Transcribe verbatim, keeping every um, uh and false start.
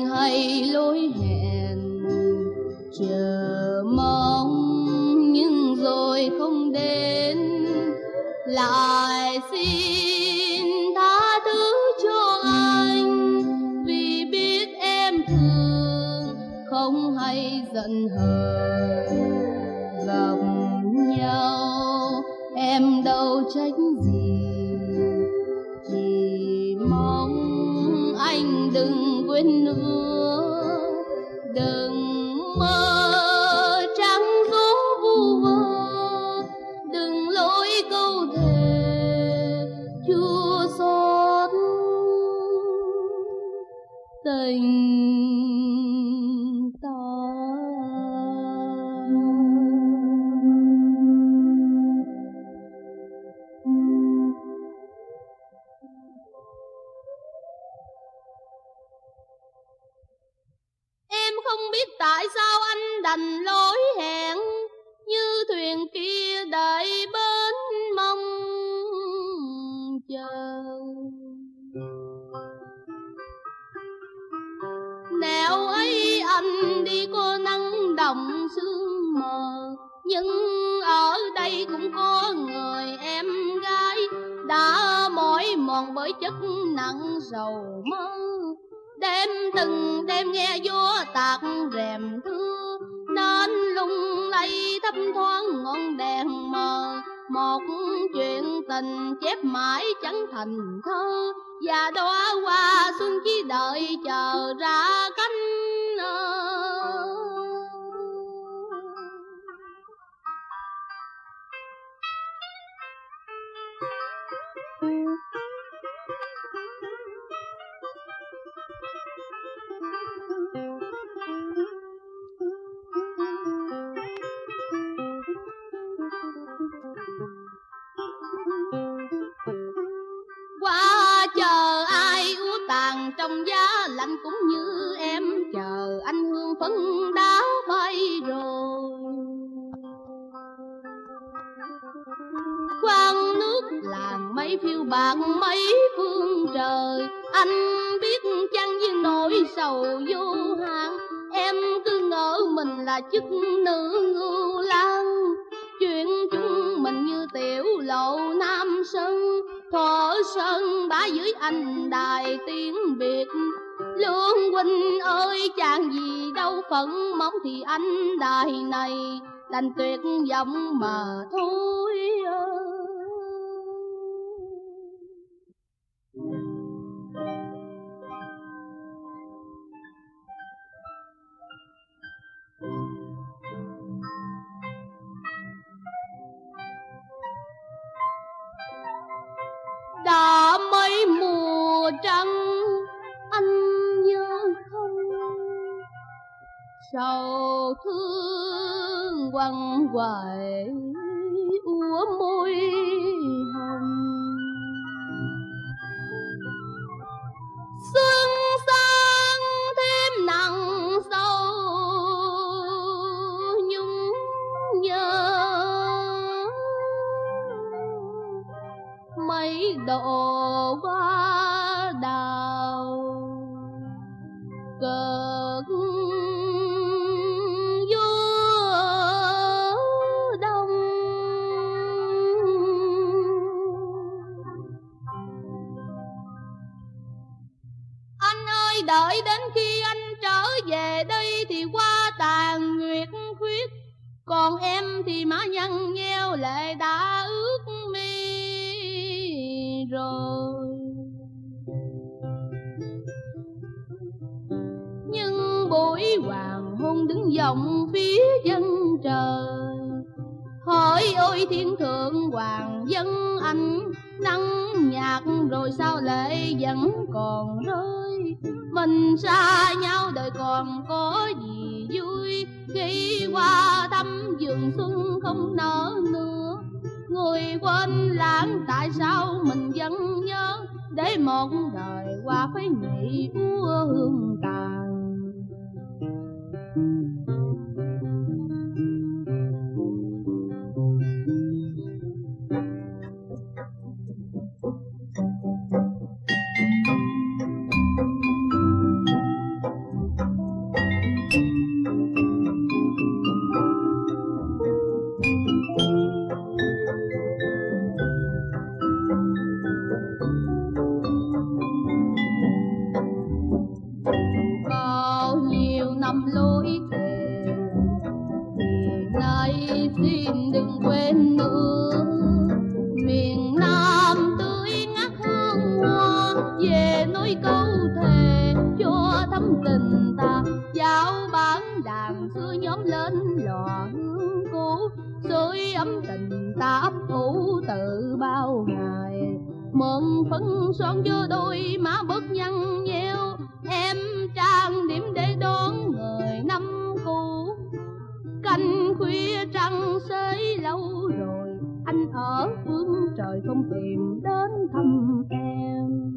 hay lối hẹn chờ mong nhưng rồi không đến, lại xin tha thứ cho anh vì biết em thương không hay giận hờn. Gặp nhau em đâu trách gì, chỉ mong anh đừng quên nữa, đừng mơ trắng dỗ vu vơ, đừng lỗi câu thề chua xót tình ta. Không biết tại sao anh đành lối hẹn, như thuyền kia đợi bến mong chờ. Nẻo ấy anh đi cô nắng đồng sương mờ, nhưng ở đây cũng có người em gái đã mỏi mòn bởi chất nặng sầu mơ. Đêm từng đêm nghe gió tạt rèm thưa, nên lung lay thấp thoáng ngọn đèn mờ. Một chuyện tình chép mãi chẳng thành thơ, và đóa hoa xuân chỉ đợi chờ ra cánh. Qua chờ ai úa tàn trong giá lạnh, cũng như em chờ anh hương phấn đã bay rồi. Khoan nước làng mây phiêu bạc mấy phương trời, anh biết chăng với nỗi sầu vô hạn, em cứ ngỡ mình là chức nữ Ngưu Lang. Chuyện chúng mình như tiểu lộ Nam Sơn, thọ sơn bá dưới anh đài tiếng biệt. Lương huynh ơi chàng gì đâu phận mong, thì anh đài này đành tuyệt vọng mà thôi. Đã mấy mùa trăng anh nhớ không, sầu thương quằn quại úa môi hồng. Xuân sang thêm nặng sâu nhung nhớ, mấy độ hoa đào cợt vô đông. Anh ơi đợi đến khi anh trở về đây thì qua tàn nguyệt khuyết, còn em thì má nhăn nheo lệ đã ướt rồi. Nhưng buổi hoàng hôn đứng vọng phía chân trời, hỏi ôi thiên thượng hoàng dân anh, nắng nhạt rồi sao lệ vẫn còn rơi. Mình xa nhau đời còn có gì vui, khi qua thăm vườn xuân không nở nữa. Người quên lãng tại sao mình vẫn nhớ, để một đời qua phải nhị úa hương tàn. năm lối về. Thì nay xin đừng quên nữa, miền Nam tươi ngát hương hoa, về nói câu thề cho thắm tình ta. Dạo bản đàn xưa nhóm lên lò hương cũ, sưởi ấm tình ta ấp ủ từ bao ngày. Mượn phấn son cho đôi má bớt nhăn nheo, em trang điểm để đón người năm cũ. Canh khuya trăng xế lâu rồi, anh ở phương trời không tìm đến thăm em.